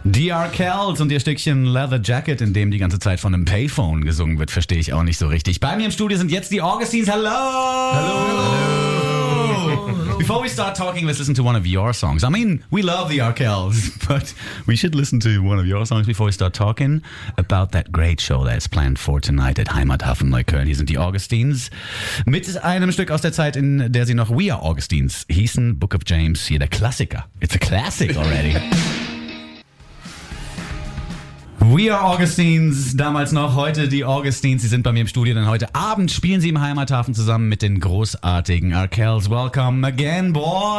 Die Arkells und ihr Stückchen Leather Jacket, in dem die ganze Zeit von einem Payphone gesungen wird, verstehe ich auch nicht so richtig. Bei mir im Studio sind jetzt die Augustines. Hello! Hello! Before we start talking, let's listen to one of your songs. I mean, we love the Arkells, but we should listen to one of your songs before we start talking about that great show that's planned for tonight at Heimathafen Neukölln. Hier sind die Augustines mit einem Stück aus der Zeit, in der sie noch We Are Augustines hießen. Book of James, hier der Klassiker. It's a classic already. We Are Augustines, damals noch, heute die Augustines. Sie sind bei mir im Studio, denn heute Abend spielen sie im Heimathafen zusammen mit den großartigen Arkells. Welcome again,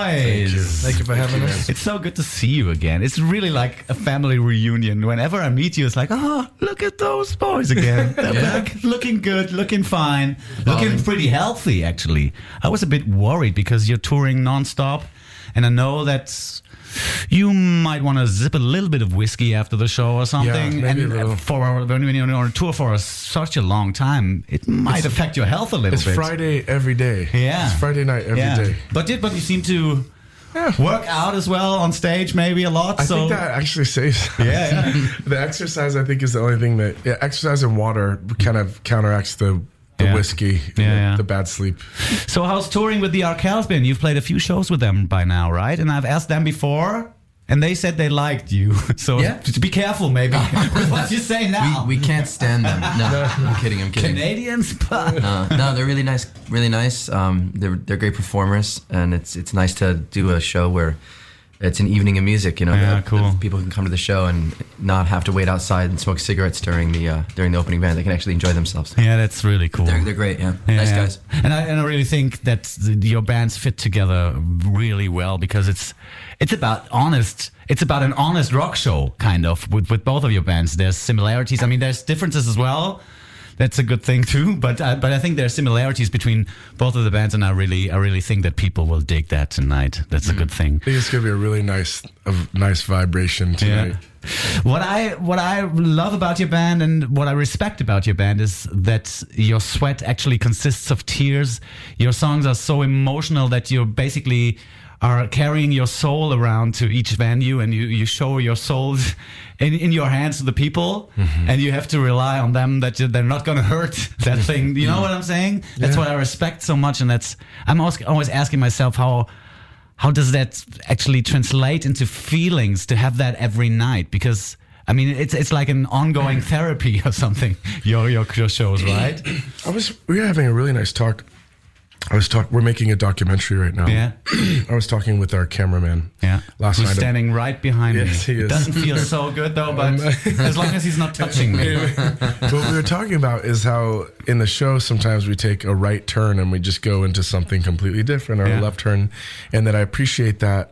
boys. Thank you for having us. It's so good to see you again. It's really like a family reunion. Whenever I meet you, it's like, oh, look at those boys again. They're back, looking good, looking fine, looking pretty healthy, actually. I was a bit worried because you're touring nonstop, and I know that you might want to zip a little bit of whiskey after the show or something. Yeah, maybe and a little. when you're on a tour for such a long time, it might affect your health a little bit. It's Friday every day. Yeah. It's Friday night every day. But you seem to work out as well on stage, maybe a lot. I think that actually saves. Yeah. The exercise, I think, is the only thing that exercise and water kind of counteracts the whiskey, the bad sleep. So how's touring with the Arkells been? You've played a few shows with them by now, right? And I've asked them before, and they said they liked you. So be careful, maybe, with what you say now. We can't stand them. No, I'm kidding. Canadians? No, they're really nice. Really nice. They're great performers, and it's nice to do a show where it's an evening of music, you know. Yeah, cool. People can come to the show and not have to wait outside and smoke cigarettes during the opening band. They can actually enjoy themselves. Yeah, that's really cool. They're great, nice guys. And I really think that your bands fit together really well because it's about honest. It's about an honest rock show, kind of, with both of your bands. There's similarities. I mean, there's differences as well. That's a good thing too, but I think there are similarities between both of the bands, and I really think that people will dig that tonight. That's a good thing. I think it's gonna be a really nice vibration tonight. Yeah. What I love about your band and what I respect about your band is that your sweat actually consists of tears. Your songs are so emotional that you basically are carrying your soul around to each venue, and you show your souls in your hands to the people, and you have to rely on them that they're not going to hurt that thing. You know what I'm saying? That's what I respect so much, and I'm always asking myself how does that actually translate into feelings to have that every night? Because I mean, it's like an ongoing therapy or something. Your shows, right? We were having a really nice talk. We're making a documentary right now. Yeah. I was talking with our cameraman. Yeah. Last Who's night. standing right behind me. Yes, he is. It doesn't feel so good though, but as long as he's not touching me. What we were talking about is how in the show sometimes we take a right turn and we just go into something completely different, or a left turn, and that I appreciate that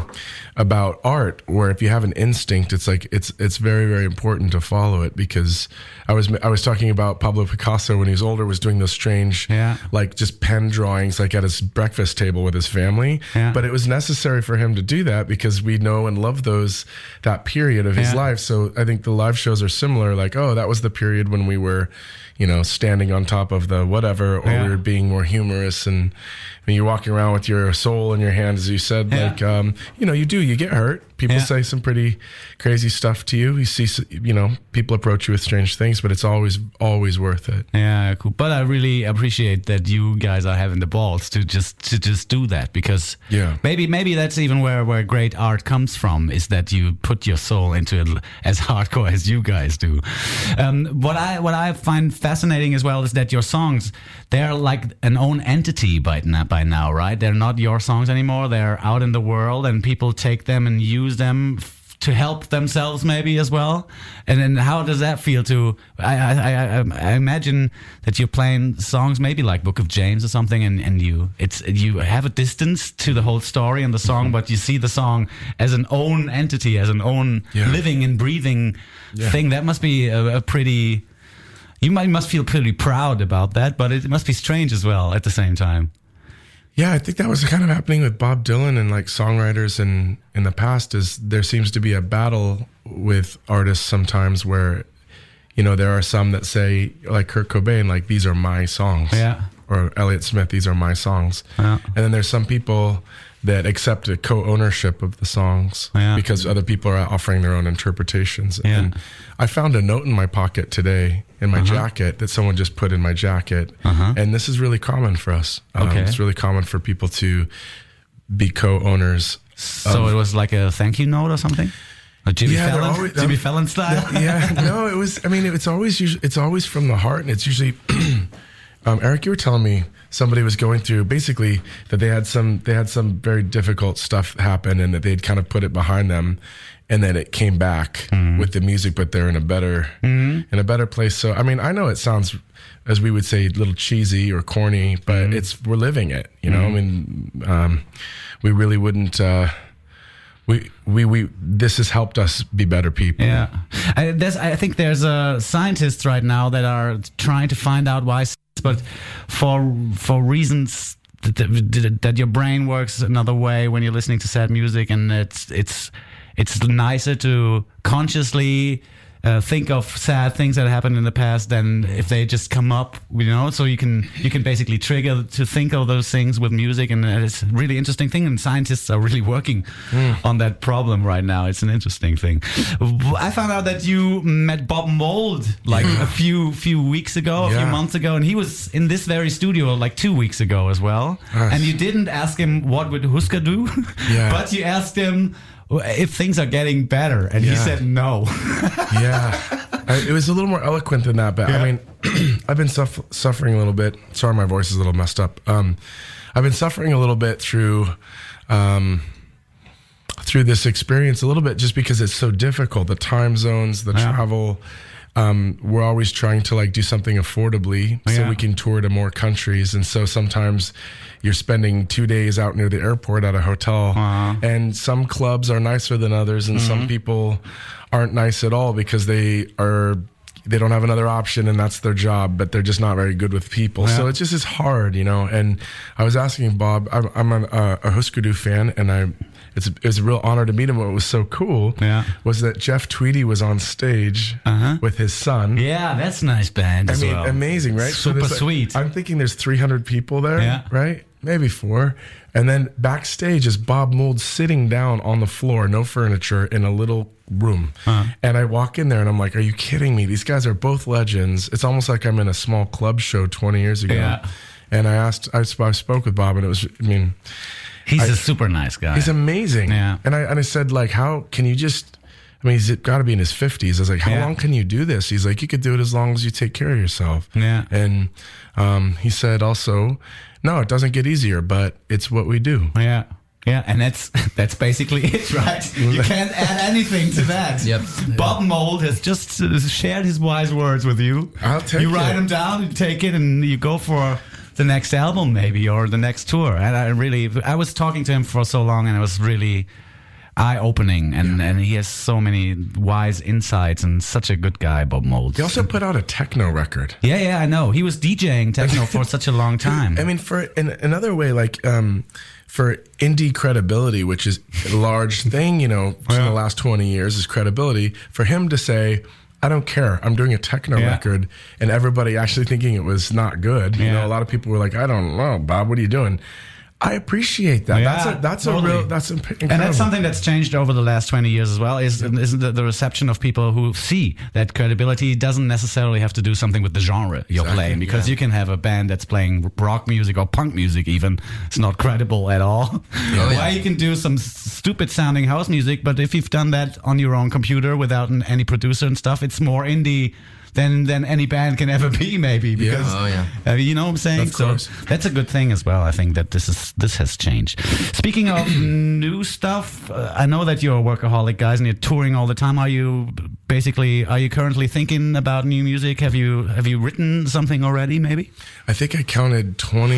about art, where if you have an instinct, it's like it's very, very important to follow it. Because I was talking about Pablo Picasso when he was older, was doing those strange like just pen drawings like at his breakfast table with his family, but it was necessary for him to do that because we know and love that period of his life. So I think the live shows are similar, like, oh, that was the period when we were, you know, standing on top of the whatever, or we were being more humorous. And when you're walking around with your soul in your hand, as you said, like, you know, you get hurt. People say some pretty crazy stuff to you. You see, you know, people approach you with strange things, but it's always worth it. Yeah, cool. But I really appreciate that you guys are having the balls to just do that, because maybe that's even where great art comes from, is that you put your soul into it as hardcore as you guys do. What I find fascinating as well is that your songs, they're like an own entity by now, right? They're not your songs anymore. They're out in the world, and people take them and use them to help themselves maybe as well. And then how does that feel to I imagine that you're playing songs maybe like Book of James or something, and you have a distance to the whole story and the song, but you see the song as an own entity, as an own living and breathing thing. That must be a pretty, you must feel pretty proud about that, but it must be strange as well at the same time. Yeah, I think that was kind of happening with Bob Dylan and like songwriters in the past. Is there seems to be a battle with artists sometimes where, you know, there are some that say, like Kurt Cobain, like, these are my songs. Yeah. Or Elliott Smith, these are my songs. Yeah. And then there's some people that accept a co-ownership of the songs because other people are offering their own interpretations. And I found a note in my pocket today in my jacket that someone just put in my jacket. And this is really common for us. It's really common for people to be co-owners. So it was like a thank you note or something? A Jimmy Fallon, Jimmy Fallon style? No, it was, I mean, it's always from the heart, and it's usually, Eric, you were telling me somebody was going through basically that they had some very difficult stuff happen and that they'd kind of put it behind them, and then it came back with the music, but they're in a better place. So, I mean, I know it sounds, as we would say, a little cheesy or corny, but we're living it, you know? I mean, we really wouldn't, we this has helped us be better people. Yeah, I think there's scientists right now that are trying to find out why, but for reasons that your brain works another way when you're listening to sad music, and it's nicer to consciously think of sad things that happened in the past than if they just come up, you know. So you can basically trigger to think of those things with music, and it's a really interesting thing. And scientists are really working on that problem right now. It's an interesting thing. I found out that you met Bob Mould like a few weeks ago, a few months ago, and he was in this very studio like 2 weeks ago as well. And you didn't ask him what would Huska do, but you asked him if things are getting better, and he said no. It was a little more eloquent than that, but I mean, I've been suffering a little bit. Sorry, my voice is a little messed up. I've been suffering a little bit through this experience a little bit, just because it's so difficult. The time zones, the travel. We're always trying to like do something affordably so we can tour to more countries, and so sometimes you're spending 2 days out near the airport at a hotel, and some clubs are nicer than others, and some people aren't nice at all because they don't have another option, and that's their job, but they're just not very good with people. So it's just hard, you know. And I was asking Bob, I'm a Husker Du fan, and it was a real honor to meet him. What was so cool was that Jeff Tweedy was on stage with his son. Yeah, that's a nice band as well. Amazing, right? Super sweet. I'm thinking there's 300 people there, right? Maybe 4. And then backstage is Bob Mould sitting down on the floor, no furniture, in a little room. And I walk in there and I'm like, are you kidding me? These guys are both legends. It's almost like I'm in a small club show 20 years ago. And I spoke with Bob, and it was, I mean... He's a super nice guy. He's amazing. Yeah. And I said, like, how can you just... I mean, he's got to be in his 50s. I was like, how long can you do this? He's like, you could do it as long as you take care of yourself. Yeah. And he said also, no, it doesn't get easier, but it's what we do. Yeah. Yeah, and that's basically it, right? You can't add anything to that. Bob Mould has just shared his wise words with you. I'll take it. You write them down, you take it, and you go for the next album maybe, or the next tour. And I was talking to him for so long, and it was really eye-opening, and he has so many wise insights, and such a good guy, Bob Mould. He also put out a techno record. Yeah, I know. He was DJing techno for such a long time. I mean, in another way, like for indie credibility, which is a large thing, you know, in the last 20 years is credibility, for him to say, I don't care, I'm doing a techno record, and everybody actually thinking it was not good. You know, a lot of people were like, I don't know, Bob, what are you doing? I appreciate that. That's incredible. And that's something that's changed over the last 20 years as well, is the reception of people who see that credibility doesn't necessarily have to do something with the genre you're playing, because you can have a band that's playing rock music or punk music even. It's not credible at all. Why you can do some stupid sounding house music, but if you've done that on your own computer without any producer and stuff, it's more indie than any band can ever be, maybe, because you know what I'm saying. So that's a good thing as well. I think that this has changed. Speaking of new stuff, I know that you're a workaholic, guys, and you're touring all the time. Are you currently thinking about new music? Have you written something already? Maybe. I think I counted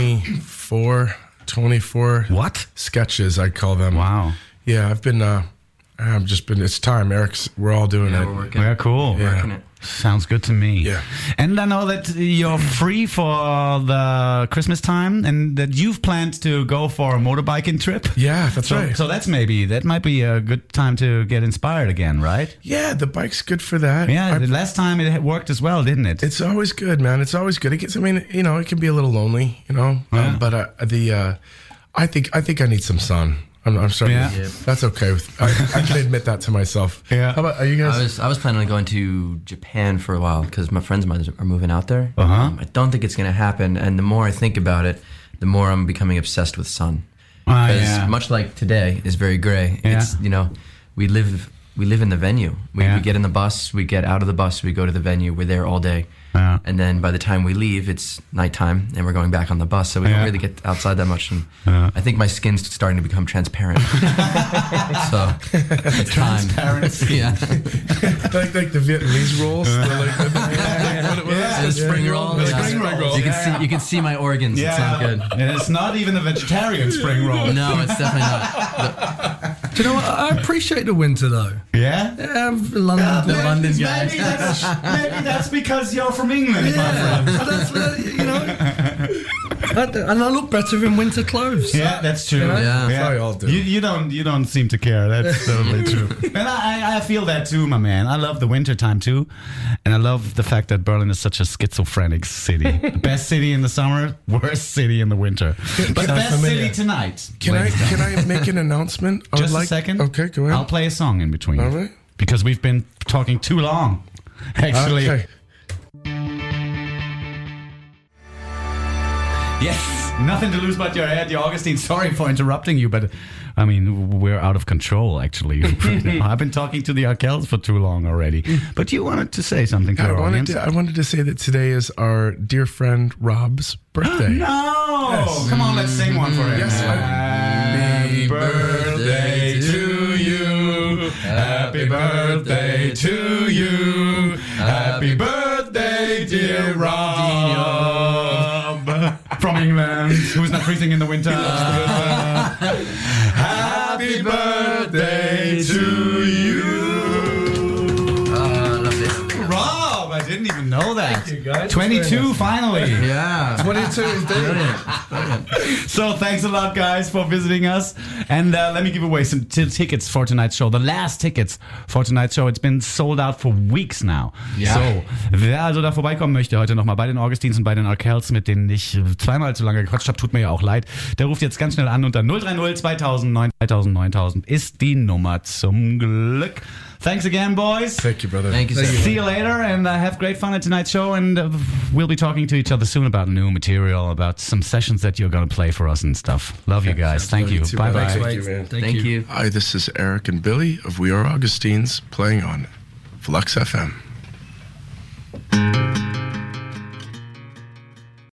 24 what sketches, I call them. Wow. Yeah, I've been it's time, Eric. We're all doing it. We're working. Yeah, cool. We're working it. Sounds good to me. Yeah. And I know that you're free for the Christmas time, and that you've planned to go for a motorbiking trip. Yeah, that's right. So that might be a good time to get inspired again, right? Yeah, the bike's good for that. Yeah, the last time it worked as well, didn't it? It's always good, man. It's always good. It can be a little lonely, you know. Yeah. But I think I need some sun. I'm starting. Yeah. That's okay. I can admit that to myself. Yeah. How about, are you guys? I was planning on going to Japan for a while because my friends of mine are moving out there. I don't think it's going to happen. And the more I think about it, the more I'm becoming obsessed with sun. Because much like today is very gray. Yeah. It's, you know, we live in the venue. We get in the bus, we get out of the bus, we go to the venue. We're there all day. Yeah. And then by the time we leave, it's nighttime and we're going back on the bus. So we don't really get outside that much. And I think my skin's starting to become transparent. So it's time. Transparency. Yeah. like the Vietnamese rolls. The spring roll. Spring roll. You can see my organs. Yeah. It's not good. And it's not even a vegetarian spring roll. No, it's definitely not. Do you know what? I appreciate the winter though. Yeah? The London guys. Maybe that's because you're from England, my friend. That's, you know. And I look better in winter clothes. Yeah, that's true. You know? Yeah. That's how you all do. You don't seem to care. That's totally true. And I feel that too, my man. I love the winter time too, and I love the fact that Berlin is such a schizophrenic city. The best city in the summer, worst city in the winter. But the best city tonight. Can I make an announcement? Just a second. Okay, go ahead. I'll play a song in between. All right. Because we've been talking too long. Actually. Okay. Yes, nothing to lose but your head. Augustine, sorry for interrupting you, but I mean, we're out of control, actually. I've been talking to the Arkels for too long already. But you wanted to say something to our audience? I wanted to say that today is our dear friend Rob's birthday. No! Yes. Come on, let's sing one for him. Yes. Happy birthday to you. Happy birthday to you. Happy birthday, dear Rob. From England, who's not freezing in the winter. Happy birthday to you. I love it. Rob, I didn't even know that. Thank you, guys. 22 finally. Yeah. 22 is Brilliant. So thanks a lot, guys, for visiting us. And let me give away some tickets for tonight's show. The last tickets for tonight's show. It's been sold out for weeks now. Ja. So, wer also da vorbeikommen möchte heute nochmal bei den Augustins und bei den Arkels, mit denen ich zweimal zu lange gequatscht habe, tut mir ja auch leid, der ruft jetzt ganz schnell an unter 030 2009 9000 ist die Nummer zum Glück. Thanks again, boys. Thank you, brother. Thank you. See you later, and have great fun at tonight's show. And we'll be talking to each other soon about new material, about some sessions that you're going to play for us and stuff. Love you guys. Thank you. Bye bye. Thank you, man. Thank you. Hi, this is Eric and Billy of We Are Augustines playing on Flux FM.